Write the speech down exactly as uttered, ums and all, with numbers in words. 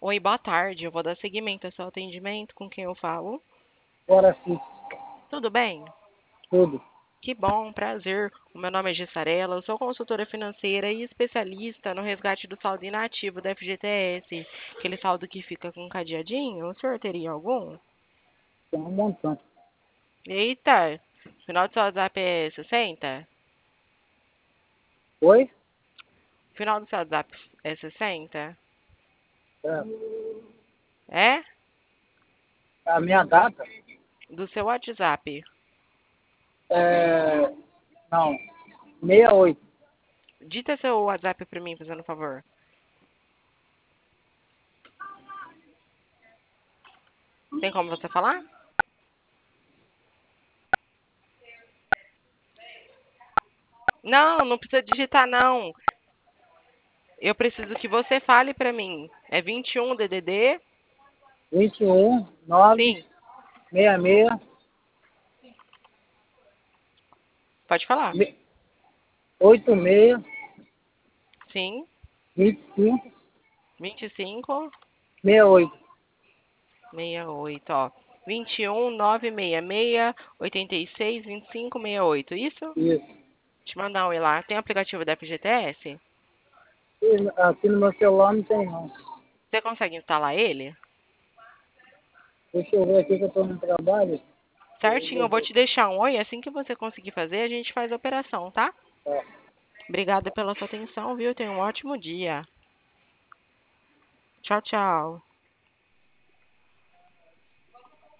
Oi, boa tarde. Eu vou dar seguimento ao seu atendimento. Com quem eu falo? Bora sim, Tudo bem? tudo. Que bom, prazer. O meu nome é Gissarela. Eu sou consultora financeira e especialista no resgate do saldo inativo da F G T S. Aquele saldo que fica com um cadeadinho. O senhor teria algum? Tem um montão. Eita! Final do seu WhatsApp é sessenta? Oi? Final do seu WhatsApp é sessenta? É. É? A minha data Do seu WhatsApp. é. Não, sessenta e oito. Dita seu WhatsApp pra mim, fazendo um favor. Tem como você falar? Não, não precisa digitar, não. Eu preciso que você fale pra mim. É vinte e um D D D? vinte e um, nove, Sim, sessenta e seis, pode falar. me- oitenta e seis, Sim, vinte e cinco, vinte e cinco, sessenta e oito. sessenta e oito, ó. vinte e um, novecentos e sessenta e seis, oitenta e seis, vinte e cinco, sessenta e oito, isso? Isso. Te mandar um e lá. Tem o aplicativo da F G T S? E aqui no meu celular não tem não. Você consegue instalar ele? Deixa eu ver aqui que eu tô no trabalho. Certinho, eu vou te deixar um oi. Assim que você conseguir fazer, a gente faz a operação, tá? Tá. Obrigada pela sua atenção, viu? Tenha um ótimo dia. Tchau, tchau.